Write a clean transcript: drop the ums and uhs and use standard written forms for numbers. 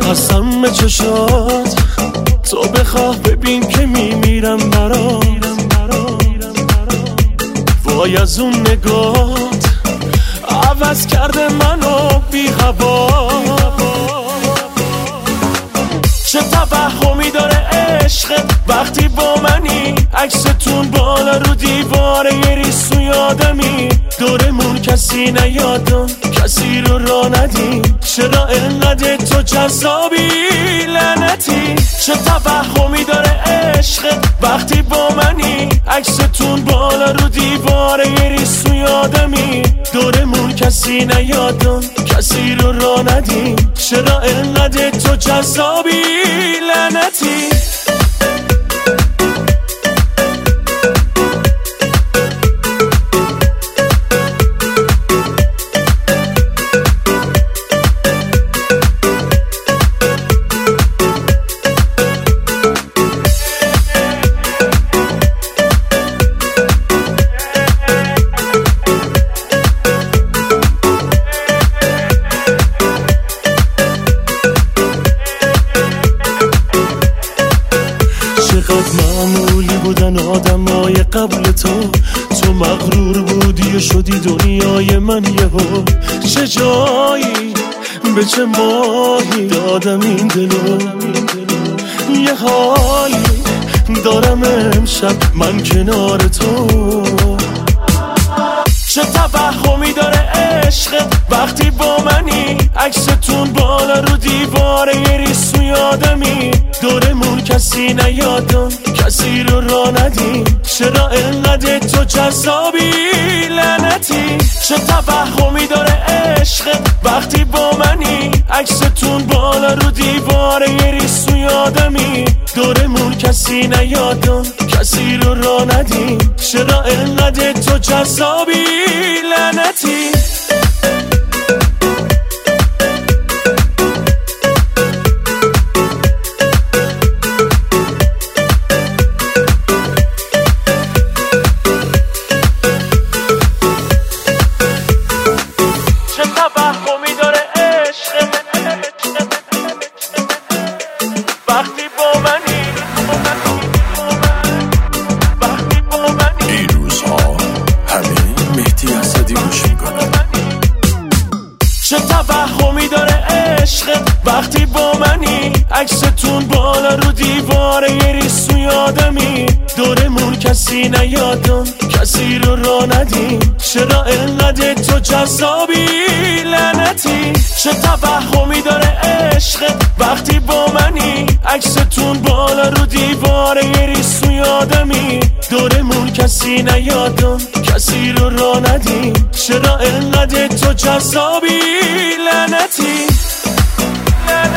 قسم به چشات تو بخواه ببین که میمیرم برات. وای از اون نگات عوض کرده منو بی هوا. چه توهمی داره عشقت وقتی با منی، عکستون بالا رو دیواره یه ریسو یادمی. دورمون کسی نیادم کسی رو را ندیم، چرا انقدر تو جذابی لعنتی. چه توهمی داره عشقت وقتی با منی، عکستون بالا رو دیواره یه ریسو یادمی. دورمون کسی نیادم کسی رو را ندیم، چرا انقدر تو جذابی لعنتی. معمولی بودن آدمای قبل تو مغرور بودی و شدی دنیای من یهو. چه جایی به چه ماهی دادم این دلو، یه حالی دارم امشب من کنار تو. چه توهمی داره عشقت وقتی با منی، عکستون بالا رو دیواره یه ریسو یادمی. دورمون کسی نیادم کسی رو را ندیم، چرا انقدر تو جذابی لعنتی. چه توهمی داره عشقت وقتی با منی، عکستون بالا رو دیواره یه ریسو یادمی. دورمون کسی نیادم کسی رو را ندیم، چرا انقدر تو جذابی لعنتی. چه توهمی داره عشق وقتی با منی، وقتی با منی. این روزها همه مهدی اسدی گوش میکنن. چه توهمی داره عشق وقتی با منی، عکستون بالا رو دیواره یه ریسو یادمی. دورمون کسی نیادم کسی رو را ندیم، چرا انقدر تو جذابی لعنتی. چه توهمی داره عشق وقتی با منی، عکستون بالا رو دیواره یه ریسو یادمی. دورمون کسی نیادم کسی رو را ندیم، چرا انقدر تو جذابی لعنتی.